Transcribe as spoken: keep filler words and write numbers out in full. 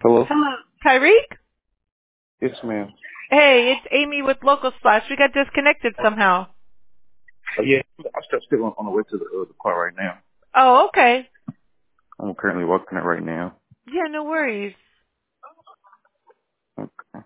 Hello? Hello, Tyreek? Yes, ma'am. Hey, it's Amy with Local Splash. We got disconnected somehow. Uh, yeah, I'm still, still on, on the way to the, uh, the car right now. Oh, okay. I'm currently working it right now. Yeah, no worries. Okay.